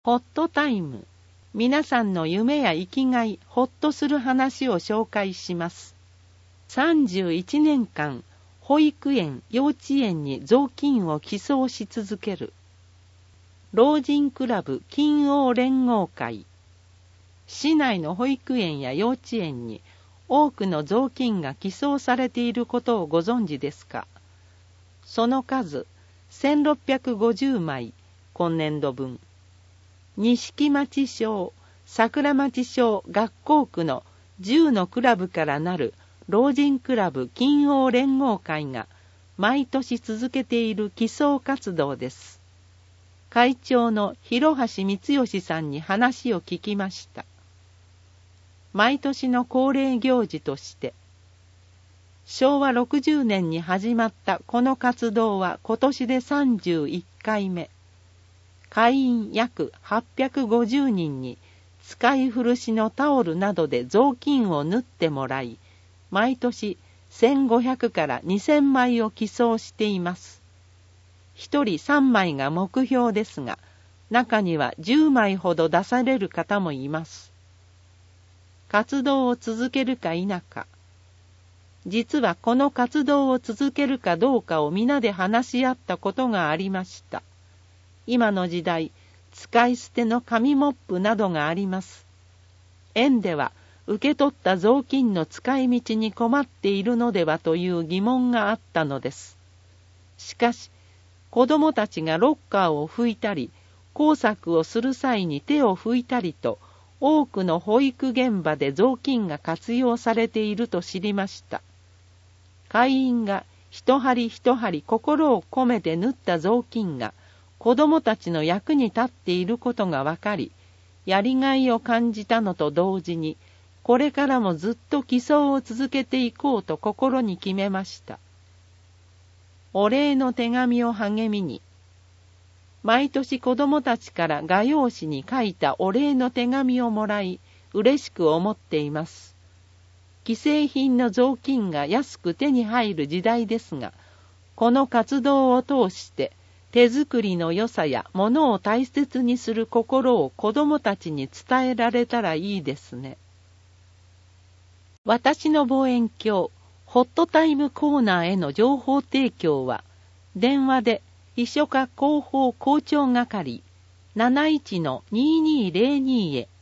ホットタイム。皆さんの夢や生きがい、ほっとする話を紹介します。31年間、保育園、幼稚園に雑巾を寄贈し続ける。老人クラブ金王連合会。市内の保育園や幼稚園に多くの雑巾が寄贈されていることをご存知ですか？その数、1650枚、今年度分。錦町小、桜町小学校区の10のクラブからなる老人クラブ金王連合会が毎年続けている寄贈活動です。会長の広橋光義さんに話を聞きました。毎年の恒例行事として、昭和60年に始まったこの活動は今年で31回目。会員約850人に使い古しのタオルなどで雑巾を縫ってもらい、毎年1500から2000枚を寄贈しています。一人3枚が目標ですが、中には10枚ほど出される方もいます。活動を続けるか否か。実はこの活動を続けるかどうかを皆で話し合ったことがありました。今の時代、使い捨ての紙モップなどがあります。園では受け取った雑巾の使い道に困っているのではという疑問があったのです。しかし、子どもたちがロッカーを拭いたり、工作をする際に手を拭いたりと、多くの保育現場で雑巾が活用されていると知りました。会員が一針一針心を込めて縫った雑巾が、子どもたちの役に立っていることが分かり、やりがいを感じたのと同時に、これからもずっと寄贈を続けていこうと心に決めました。お礼の手紙を励みに。毎年子どもたちから画用紙に書いたお礼の手紙をもらい、嬉しく思っています。既製品の雑巾が安く手に入る時代ですが、この活動を通して、手作りの良さや物を大切にする心を子どもたちに伝えられたらいいですね。私の望遠鏡、ホットタイムコーナーへの情報提供は、電話で秘書課広報校長係 71-2202 へ